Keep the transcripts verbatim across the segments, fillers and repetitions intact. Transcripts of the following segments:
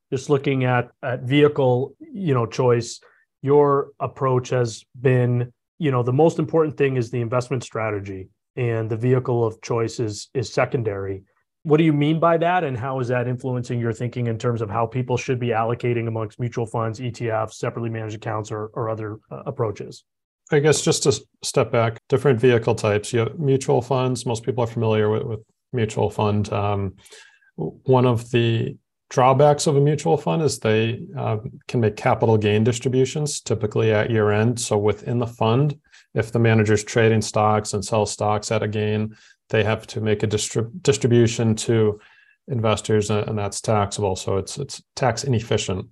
just looking at, at vehicle, you know, choice, your approach has been, you know, the most important thing is the investment strategy and the vehicle of choice is, is secondary. What do you mean by that? And how is that influencing your thinking in terms of how people should be allocating amongst mutual funds, E T Fs, separately managed accounts, or, or other uh, approaches? I guess just to step back, different vehicle types. You have mutual funds. Most people are familiar with, with mutual fund. Um, one of the drawbacks of a mutual fund is they uh, can make capital gain distributions, typically at year end. So within the fund, if the manager's trading stocks and sell stocks at a gain, they have to make a distrib- distribution to investors, and that's taxable. So it's it's tax inefficient.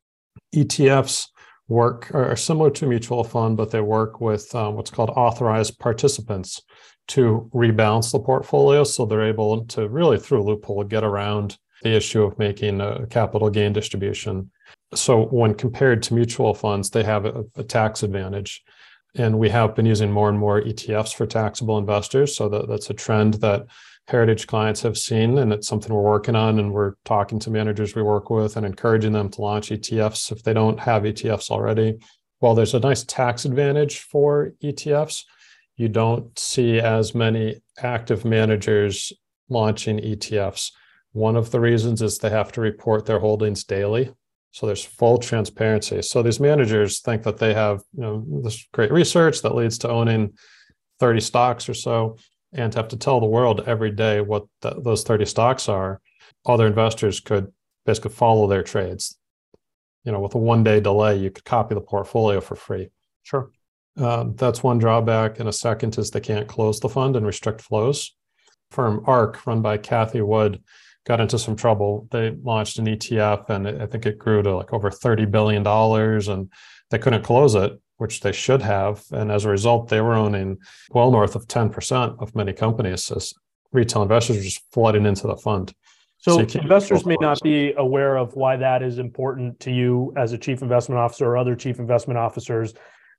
E T Fs work are similar to a mutual fund, but they work with um, what's called authorized participants to rebalance the portfolio. So they're able to really, through a loophole, get around the issue of making a capital gain distribution. So when compared to mutual funds, they have a, a tax advantage. And we have been using more and more E T Fs for taxable investors. So that, that's a trend that Heritage clients have seen, and it's something we're working on. And we're talking to managers we work with and encouraging them to launch E T Fs if they don't have E T Fs already. While there's a nice tax advantage for E T Fs, you don't see as many active managers launching E T Fs. One of the reasons is they have to report their holdings daily. So there's full transparency. So these managers think that they have, you know, this great research that leads to owning thirty stocks or so, and to have to tell the world every day what the, those thirty stocks are. Other investors could basically follow their trades. You know, with a one-day delay, you could copy the portfolio for free. Sure. Um, that's one drawback. And a second is they can't close the fund and restrict flows. Firm ARK, run by Cathie Wood, got into some trouble. They launched an E T F, and I think it grew to like over thirty billion dollars, and they couldn't close it, which they should have. And as a result, they were owning well north of ten percent of many companies as retail investors were just flooding into the fund. So, so investors may not be aware of why that is important to you as a chief investment officer or other chief investment officers.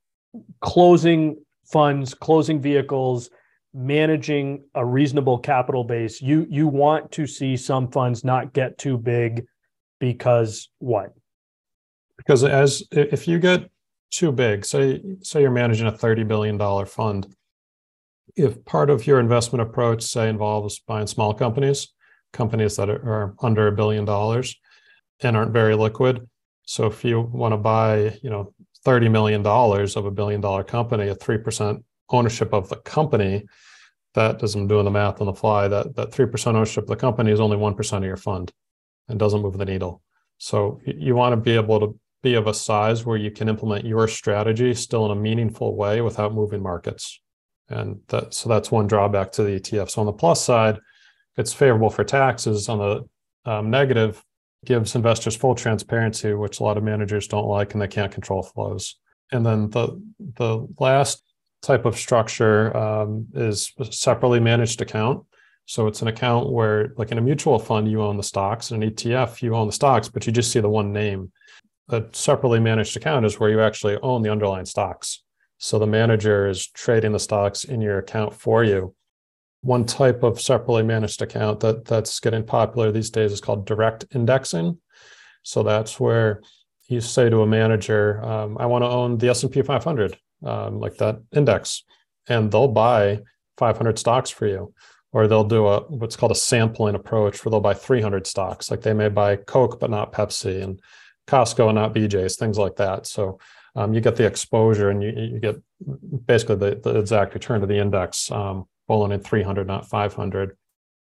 Closing funds, closing vehicles, managing a reasonable capital base, you you want to see some funds not get too big because what? Because as if you get too big, say say you're managing a thirty billion dollars fund, if part of your investment approach, say, involves buying small companies, companies that are under a billion dollars and aren't very liquid. So if you want to buy, you know, thirty million dollars of a billion dollar company at three percent ownership of the company, that doesn't, I'm doing the math on the fly, that that three percent ownership of the company is only one percent of your fund and doesn't move the needle. So you want to be able to be of a size where you can implement your strategy still in a meaningful way without moving markets. And that, so that's one drawback to the E T F. So on the plus side, it's favorable for taxes. On the um, negative, gives investors full transparency, which a lot of managers don't like, and they can't control flows. And then the the last type of structure um, is a separately managed account. So it's an account where, like in a mutual fund, you own the stocks, and an E T F, you own the stocks, but you just see the one name. A separately managed account is where you actually own the underlying stocks. So the manager is trading the stocks in your account for you. One type of separately managed account that that's getting popular these days is called direct indexing. So that's where you say to a manager, um, I want to own the S and P five hundred, um, like that index, and they'll buy five hundred stocks for you. Or they'll do a what's called a sampling approach where they'll buy three hundred stocks. Like they may buy Coke, but not Pepsi, and Costco and not B J's, things like that. So um, you get the exposure, and you, you get basically the, the exact return to the index, um, bowling in three hundred, not five hundred.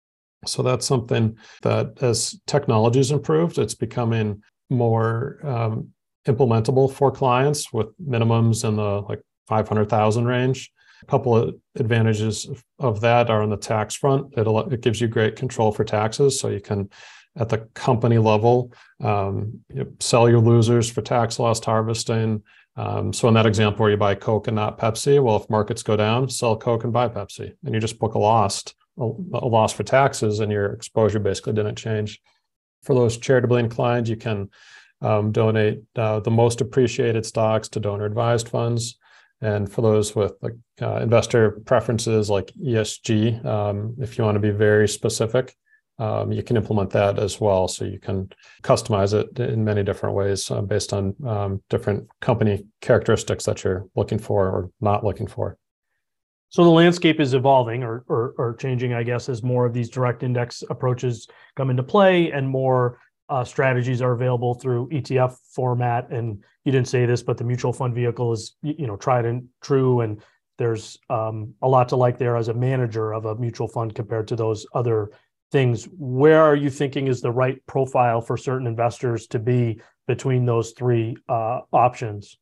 So that's something that as technology has improved, it's becoming more um, implementable for clients with minimums in the like five hundred thousand range. A couple of advantages of that are on the tax front. It'll, it gives you great control for taxes. So you can, at the company level, um, you know, sell your losers for tax loss harvesting. Um, so in that example where you buy Coke and not Pepsi, well, if markets go down, sell Coke and buy Pepsi, and you just book a loss, a, a loss for taxes, and your exposure basically didn't change. For those charitably inclined, you can um, donate uh, the most appreciated stocks to donor advised funds. And for those with like uh, investor preferences like E S G, um, if you want to be very specific, um, you can implement that as well. So you can customize it in many different ways uh, based on um, different company characteristics that you're looking for or not looking for. So the landscape is evolving or, or, or changing, I guess, as more of these direct index approaches come into play and more uh, strategies are available through E T F format. And you didn't say this, but the mutual fund vehicle is, you know, tried and true. And there's um, a lot to like there as a manager of a mutual fund compared to those other things. Where are you thinking is the right profile for certain investors to be between those three uh, options?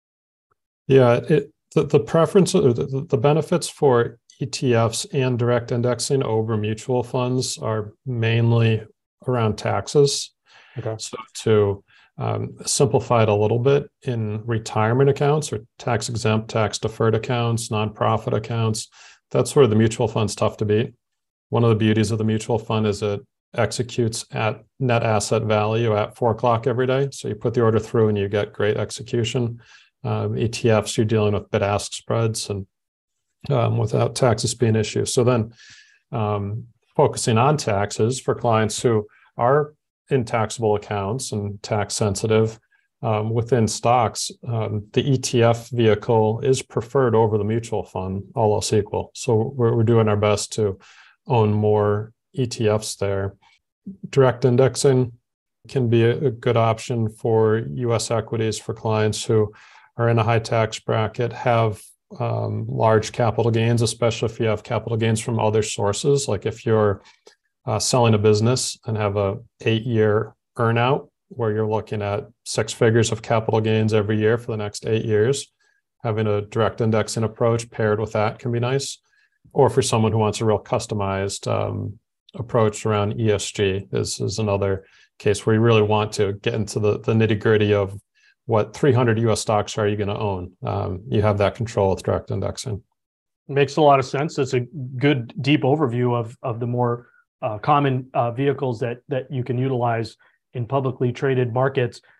Yeah, it, the, the preference, or the, the benefits for E T Fs and direct indexing over mutual funds are mainly around taxes. Okay. So to um, simplify it a little bit, in retirement accounts or tax exempt, tax deferred accounts, nonprofit accounts, that's where the mutual fund's tough to beat. One of the beauties of the mutual fund is it executes at net asset value at four o'clock every day. So you put the order through and you get great execution. Um, E T Fs, you're dealing with bid-ask spreads and um, without taxes being an issue. So then um, focusing on taxes for clients who are in taxable accounts and tax sensitive um, within stocks, um, the E T F vehicle is preferred over the mutual fund, all else equal. So we're, we're doing our best to own more E T Fs there. Direct indexing can be a, a good option for U S equities for clients who are in a high tax bracket, have um, large capital gains, especially if you have capital gains from other sources. Like if you're uh, selling a business and have a eight year earnout where you're looking at six figures of capital gains every year for the next eight years, having a direct indexing approach paired with that can be nice. Or for someone who wants a real customized um, approach around E S G is, is another case where you really want to get into the, the nitty gritty of what three hundred U S stocks are you going to own. Um, you have that control with direct indexing. Makes a lot of sense. It's a good deep overview of, of the more uh, common uh, vehicles that, that you can utilize in publicly traded markets.